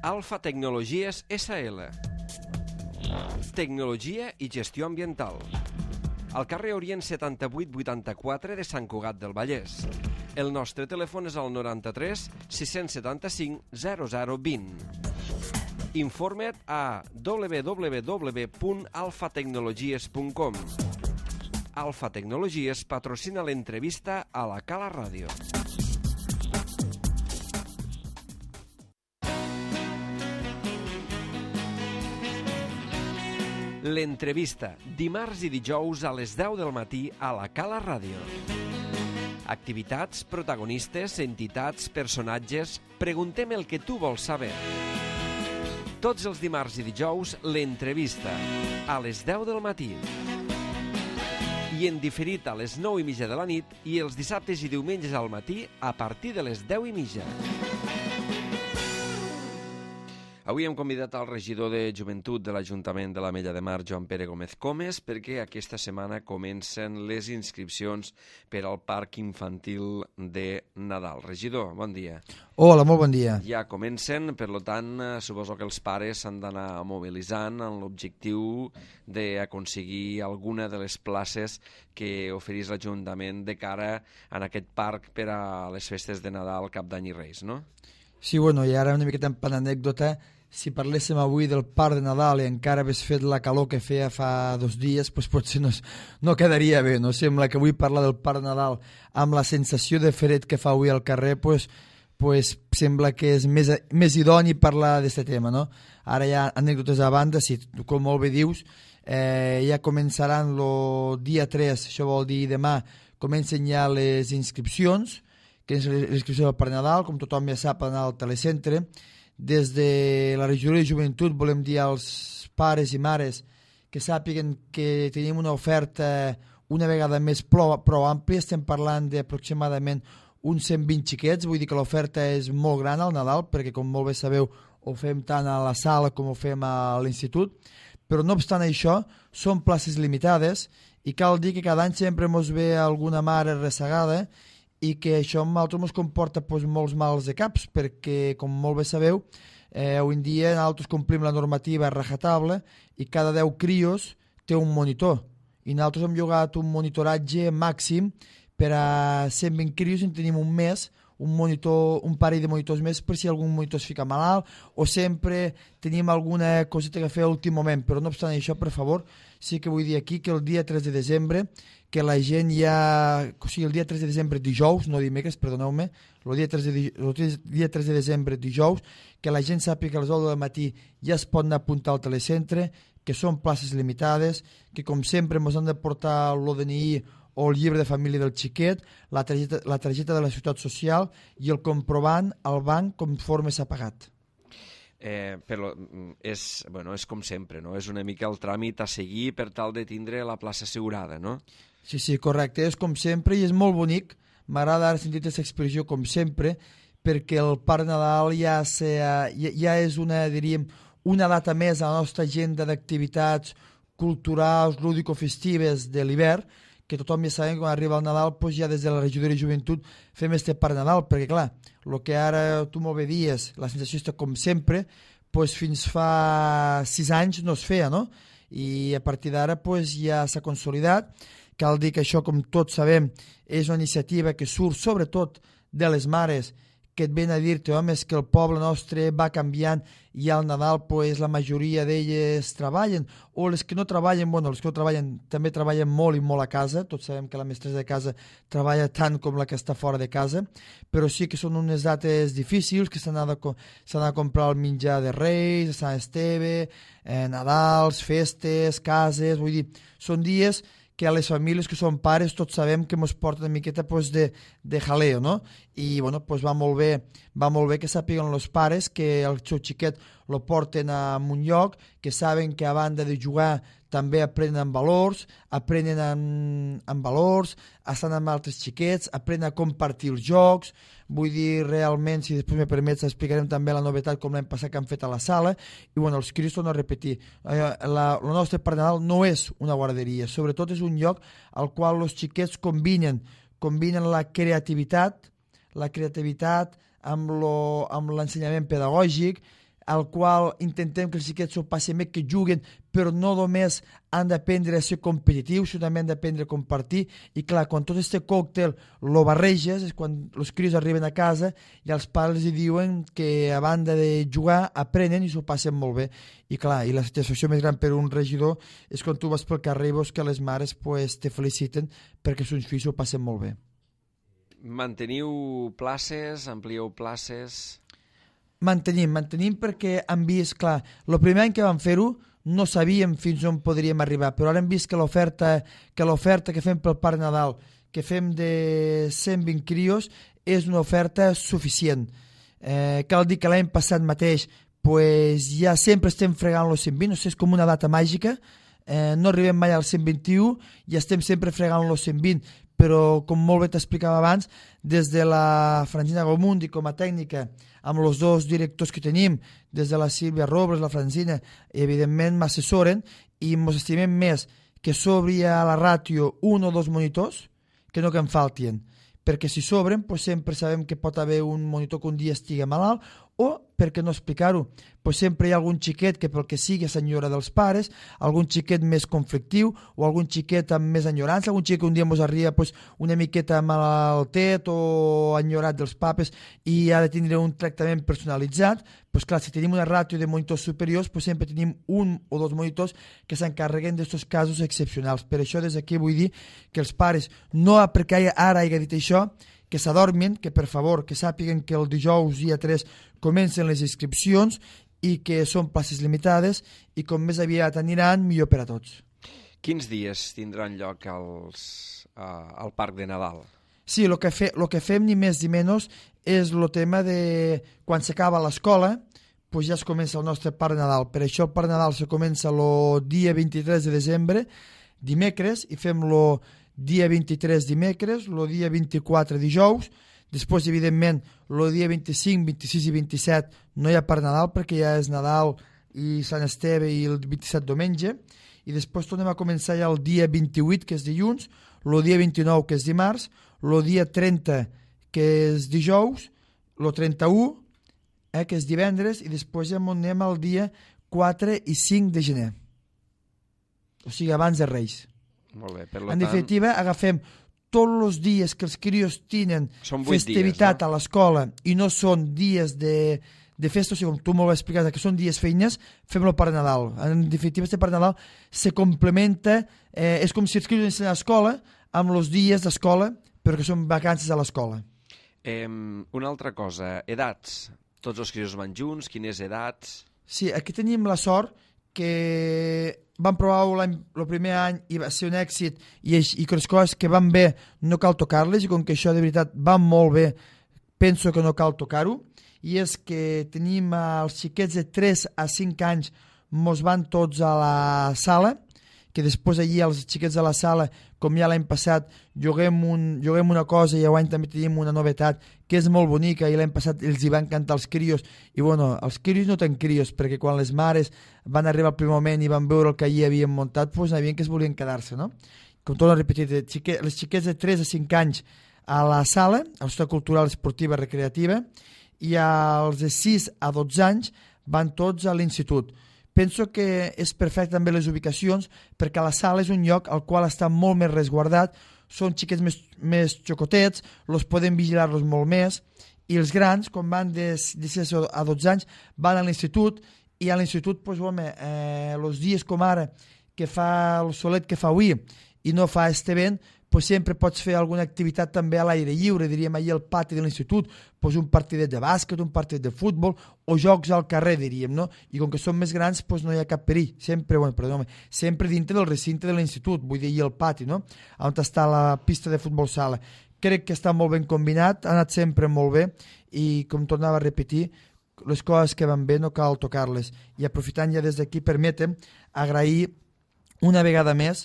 Alfa Tecnologies SL. Tecnologia i gestió ambiental. Al carrer Orient 7884 de Sant Cugat del Vallès. El nostre telèfon és el 93 675 0020. Informa't a www.alfatecnologies.com. Alfa Tecnologies patrocina l'entrevista a la Cala Ràdio. L'entrevista, dimarts i dijous a les 10 del matí a la Cala Ràdio. Activitats, protagonistes, entitats, personatges... Preguntem el que tu vols saber. Tots els dimarts i dijous, l'entrevista, a les 10 del matí. I en diferit a les 9:30 de la nit i els dissabtes i diumenges al matí a partir de les 10:30. Avui hem convidat al regidor de Joventut de l'Ajuntament de l'Ametlla de Mar, Joan Pere Gómez Comes, perquè aquesta setmana comencen les inscripcions per al Parc Infantil de Nadal. Regidor, bon dia. Hola, molt bon dia. Ja comencen, per tant, suposo que els pares s'han d'anar mobilitzant amb l'objectiu d'aconseguir alguna de les places que oferís l'Ajuntament de cara a aquest parc per a les festes de Nadal, Cap d'Any i Reis, no? Sí, bueno, i ara una miqueta per anècdota, si parléssim avui del parc de Nadal i encara hagués fet la calor que feia fa 2 dies, doncs potser no quedaria bé, no? Sembla que avui parlar del parc de Nadal amb la sensació de fred que fa avui al carrer, doncs sembla que és més idoni parlar d'aquest tema, no? Ara hi ha anècdotes a banda, si com molt bé dius, ja començaran el dia 3, això vol dir demà, comencen ja les inscripcions, que és l'inscripció del Parc Nadal, com tothom ja sap, anar al telecentre. Des de la regidoria de Joventut volem dir als pares i mares que sàpiguen que tenim una oferta una vegada més prou àmplia. Estem parlant d'aproximadament uns 120 xiquets, vull dir que l'oferta és molt gran al Nadal, perquè com molt bé sabeu ho fem tant a la sala com ho fem a l'institut, però no obstant això són places limitades i cal dir que cada any sempre ens ve alguna mare ressegada i que això amb nosaltres ens comporta molts mals de caps, perquè, com molt bé sabeu, avui en dia nosaltres complim la normativa a rajatabla i cada 10 crios té un monitor. I nosaltres hem llogat un monitoratge màxim per a 120 crios i en tenim un mes, un parell de monitors més per si algun monitor es fica malalt o sempre tenim alguna coseta que fer a l'últim moment. Però no obstant això, per favor, sí que vull dir aquí que el dia 3 de desembre que la gent ja... O sigui, el dia 3 de desembre dijous, no dimecres, perdoneu-me, el dia 3 de desembre dijous, que la gent sàpiga que a les 10 del matí ja es pot anar a apuntar al telecentre, que són places limitades, que com sempre ens han de portar l'ODNI o el llibre de família del xiquet, la targeta de la ciutat social i el comprovant al banc conforme s'ha pagat. Però és com sempre, no? És una mica el tràmit a seguir per tal de tindre la plaça assegurada, no? Sí, correcte, és com sempre i és molt bonic. M'agrada ara sentir aquesta expressió com sempre, perquè el Parc Nadal ja és una data més a la nostra agenda d'activitats culturals, lúdico-festives de l'hivern, que tothom ja sabem que quan arriba el Nadal doncs ja des de la regidoria de Joventut fem este Parc Nadal, perquè clar, el que ara tu molt bé dies, la sensació està com sempre, doncs fins fa 6 anys no es feia, no? I a partir d'ara doncs ja s'ha consolidat. Cal dir que això, com tots sabem, és una iniciativa que surt sobretot de les mares que et ven a dir-te, home, és que el poble nostre va canviant i al Nadal pues, la majoria d'elles treballen, o les que no treballen, bueno, les que no treballen també treballen molt i molt a casa, tots sabem que la mestressa de casa treballa tant com la que està fora de casa, però sí que són unes dates difícils, que s'han d'anar a comprar el menjar de Reis, Sant Esteve, Nadals, festes, cases, vull dir, són dies que a les famílies que són pares tots sabem que ens porta una miqueta pues, de jaleo, no? I bueno, pues va molt bé que sàpiguen els pares que el seu xiquet lo porten a un lloc, que saben que a banda de jugar també aprenen valors, estan amb altres xiquets, aprenen a compartir els jocs. Vull dir, realment, si després me permets, explicarem també la novetat com l'hem passat que han fet a la sala. I bueno, els crios torno a repetir, el nostre Parc Nadal no és una guarderia, sobretot és un lloc al qual els xiquets combinen la creativitat amb l'ensenyament pedagògic, al qual intentem que els xiquets s'ho passin bé, que juguen, però no només han d'aprendre a ser competitius, sinó també han d'aprendre a compartir. I clar, quan tot aquest còctel lo barreges és quan els crios arriben a casa i els pares li diuen que a banda de jugar aprenen i s'ho passen molt bé. I clar, i la satisfacció més gran per un regidor és quan tu vas pel carrer i veus que les mares pues, te feliciten perquè els seus fills s'ho passen molt bé. Manteniu places, amplieu places... Mantenim perquè hem vist, clar, el primer any que vam fer-ho no sabíem fins on podríem arribar, però ara hem vist que l'oferta que fem pel Parc Nadal, que fem de 120 crios, és una oferta suficient. Cal dir que l'any passat mateix pues, ja sempre estem fregant els 120, no sé, és com una data màgica, no arribem mai al 121 i estem sempre fregant els 120, però com molt bé t'explicava abans, des de la Francina Gomundi com a tècnica, amb els dos directors que tenim, des de la Sílvia Robles, la Francina, evidentment m'assessoren i ens estimem més que s'obri a la ràtio un o dos monitors que no que en faltien, perquè si s'obren pues sempre sabem que pot haver un monitor que un dia estigui malalt o, per què no explicar-ho, pues sempre hi ha algun xiquet que pel que sigui s'enyora dels pares, algun xiquet més conflictiu o algun xiquet amb més enyorança, algun xiquet que un dia ens arriba pues, una miqueta malaltet o enyorat dels papes i ha de tindre un tractament personalitzat. Pues clar, si tenim una ràtio de monitors superiors, pues sempre tenim un o dos monitors que s'encarreguen d'aquests casos excepcionals. Per això des d'aquí vull dir que els pares, no perquè ara hagi dit això, que s'adormin, que per favor que sàpiguen que el dijous dia 3 comencen les inscripcions i que són places limitades i com més aviat aniran, millor per a tots. Quins dies tindran lloc al Parc de Nadal? Sí, el que fem ni més ni menys és el tema de quan s'acaba l'escola, pues ja es comença el nostre Parc Nadal. Per això el Parc Nadal se comença el dia 23 de desembre, dimecres, i fem-lo dia 23 dimecres, el dia 24 dijous, després, evidentment, el dia 25, 26 i 27 no hi ha Parc Nadal perquè ja és Nadal i Sant Esteve i el 27 diumenge, i després tornem a començar ja el dia 28, que és dilluns, el dia 29, que és dimarts, el dia 30, que és dijous, el 31, que és divendres, i després ja anem al dia 4 i 5 de gener. O sigui, abans de Reis. Molt bé, en definitiva, agafem tots els dies que els crios tenen festivitat dies, no? A l'escola i no són dies de festa, o sigui, com tu molt vas explicar, que són dies feines, fem-lo per Nadal. En definitiva, este per Nadal se complementa, és com si els crios anessin a l'escola amb els dies d'escola, però que són vacances a l'escola. Una altra cosa, edats. Tots els crios van junts, quines edats? Sí, aquí tenim la sort que vam provar el primer any i va ser un èxit i que les coses que van bé no cal tocar-les, i com que això de veritat va molt bé, penso que no cal tocar-ho, i és que tenim els xiquets de 3 a 5 anys mos van tots a la sala, que després allí els xiquets de la sala, com ja l'any passat, juguem una cosa i l'any també tenim una novetat que és molt bonica, i l'any passat els hi van cantar els crios, i bueno, els crios no tenen crios, perquè quan les mares van arribar al primer moment i van veure el que allí havien muntat, doncs havien que es volien quedar-se, no? Com torno a repetir, les xiquets de 3 a 5 anys a la sala, a la societat cultural, esportiva, recreativa, i els de 6 a 12 anys van tots a l'institut. Penso que és perfecte també les ubicacions, perquè la sala és un lloc al qual està molt més resguardat, són xiquets més xocotets, els podem vigilar-los molt més, i els grans, quan van de 6 a 12 anys, van a l'institut, i a l'institut, doncs, home, els dies com ara, que fa el solet que fa avui, i no fa este vent, pues sempre pots fer alguna activitat també a l'aire lliure, diríem allà al pati de l'institut, pues un partidet de bàsquet, un partidet de futbol, o jocs al carrer, diríem, no? I com que són més grans, pues no hi ha cap perill, sempre dintre del recinte de l'institut, vull dir, allà al pati, no? On està la pista de futbol sala. Crec que està molt ben combinat, ha anat sempre molt bé, i com tornava a repetir, les coses que van bé no cal tocar-les. I aprofitant ja des d'aquí, permetem agrair una vegada més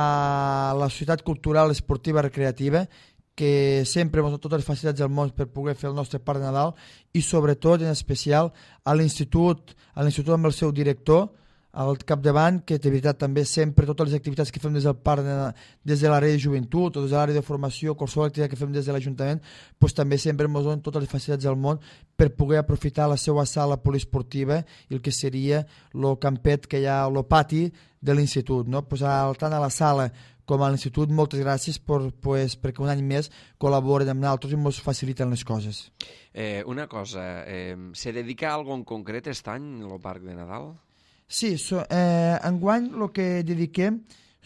a la Societat Cultural Esportiva Recreativa, que sempre ens dona totes les facilitats del món per poder fer el nostre Parc Nadal, i sobretot, en especial, a l'institut amb el seu director, al capdavant, que de veritat també sempre totes les activitats que fem des del parc, des de l'àrea de joventut o des de l'àrea de formació, qualsevol activitat que fem des de l'Ajuntament, doncs també sempre ens donen totes les facilitats del món per poder aprofitar la seva sala poliesportiva i el que seria el campet que hi ha, el pati de l'institut, no? Pues tant a la sala com a l'institut, moltes gràcies perquè un any més col·laboren amb nosaltres i ens faciliten les coses. Una cosa, se dedica a algo en concret aquest any, el Parc de Nadal? Sí, enguany el que dediquem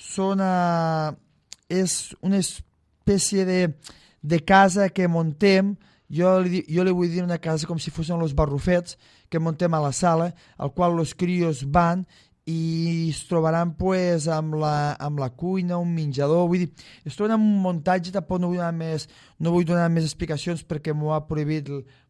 és una espècie de casa que muntem, jo li vull dir una casa com si fossin els barrufets que muntem a la sala, al qual els crios van i es trobaran pues, amb la cuina, un menjador, vull dir, es troben amb un muntatge, tampoc no vull donar més explicacions perquè m'ho han prohibit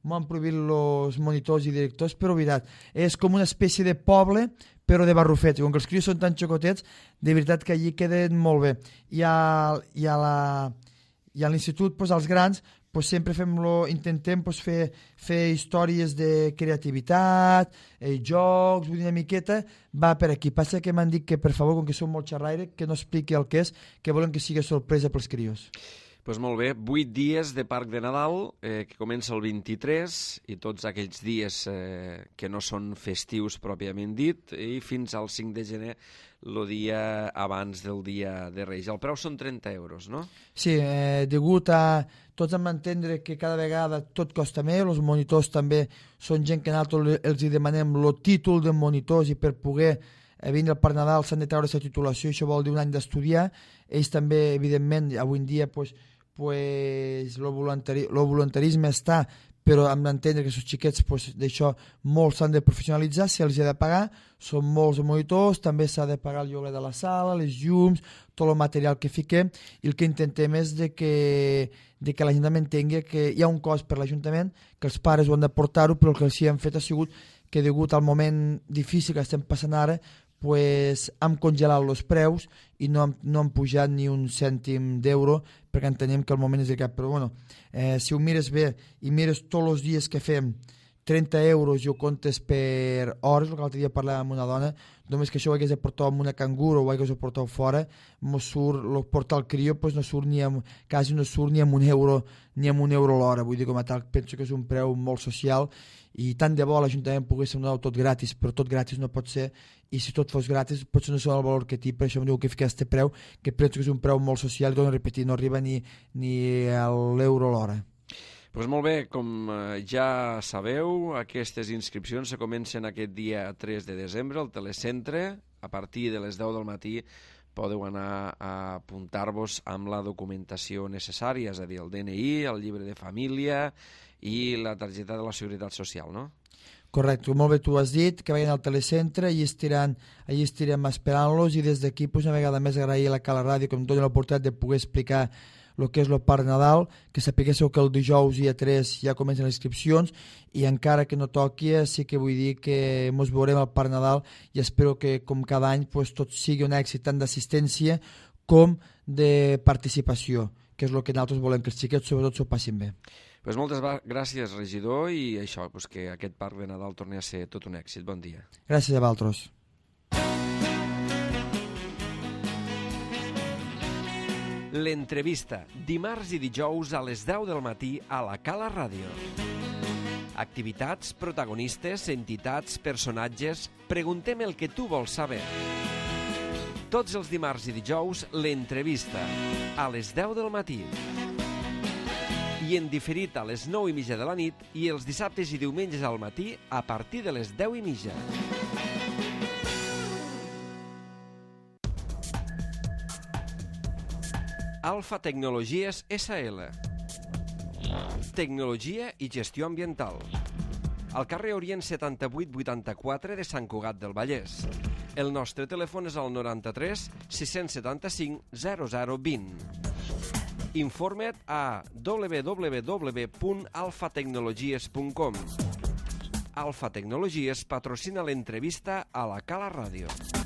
els monitors i directors, però veritat, és com una espècie de poble, però de barrufets, i com que els crios són tan xocotets, de veritat que allí queden molt bé. I a l'institut, pues, als grans, pues sempre intentem pues, fer històries de creativitat, jocs, vull dir una miqueta, va per aquí. Passa que m'han dit que, per favor, com que som molt xerraire, que no expliqui el que és, que volen que sigui sorpresa pels crios. Doncs molt bé, 8 dies de Parc de Nadal, que comença el 23, i tots aquells dies que no són festius pròpiament dit, i fins al 5 de gener, el dia abans del dia de Reis. El preu són 30 euros, no? Sí, degut a... Tots hem d'entendre que cada vegada tot costa més, els monitors també són gent que nosaltres els demanem el títol de monitors i per poder vindre per Nadal s'han de treure aquesta titulació, això vol dir un any d'estudiar. Ells també, evidentment, avui en dia el voluntarisme està, però hem d'entendre que els xiquets d'això molts s'han de professionalitzar, se'ls ha de pagar, són molts monitors, també s'ha de pagar el lloguer de la sala, les llums, tot el material que fiquem, i el que intentem és que l'Ajuntament entengui que hi ha un cost per l'Ajuntament, que els pares ho han de portar-ho, però el que els hem fet ha sigut que degut al moment difícil que estem passant ara, hem congelat els preus i no han pujat ni un cèntim d'euro perquè entenem que el moment és delicat. Però bueno, si ho mires bé i mires tots els dies que fem 30 euros i ho comptes per hores, el que l'altre dia parlàvem amb una dona, només que això ho hagués de portar amb una cangura o ho hagués de portar fora, portar el crió quasi no surt ni amb un euro l'hora. Vull dir, com a tal, penso que és un preu molt social i tant de bo l'Ajuntament pogués donar tot gratis, però tot gratis no pot ser, i si tot fos gratis potser no sé el valor que té, per això em diu que fica aquest preu, que penso que és un preu molt social i torno a repetir, no arriba ni a l'euro l'hora. Doncs molt bé, com ja sabeu, aquestes inscripcions se comencen aquest dia 3 de desembre al Telecentre. A partir de les 10 del matí podeu anar a apuntar-vos amb la documentació necessària, és a dir, el DNI, el llibre de família i la targeta de la Seguretat Social, no? Correcte, molt bé, tu has dit que vagin al Telecentre, allà estirem esperant-los, i des d'aquí una vegada més agrair a la Cala Ràdio que em doni l'oportunitat de poder explicar el que és el Parc Nadal, que sapiguéssiu que el dijous dia 3 ja comencen les inscripcions, i encara que no toqui sí que vull dir que ens veurem al Parc Nadal i espero que com cada any tot sigui un èxit tant d'assistència com de participació, que és el que nosaltres volem, que els xiquets sobretot s'ho passin bé. Pues moltes gràcies, regidor, i això, que aquest Parc de Nadal torni a ser tot un èxit. Bon dia. Gràcies a vosaltres. L'entrevista, dimarts i dijous a les 10 del matí a la Cala Ràdio. Activitats, protagonistes, entitats, personatges... Preguntem el que tu vols saber. Tots els dimarts i dijous, l'entrevista, a les 10 del matí. I en diferit a les 9:30 de la nit i els dissabtes i diumenges al matí a partir de les 10:30. Alfa Tecnologies SL. Tecnologia i gestió ambiental. Al carrer Orient 7884 de Sant Cugat del Vallès. El nostre telèfon és el 93 675 0020. Informa't a www.alfatecnologies.com. Alfa Tecnologies patrocina l'entrevista a la Cala Ràdio.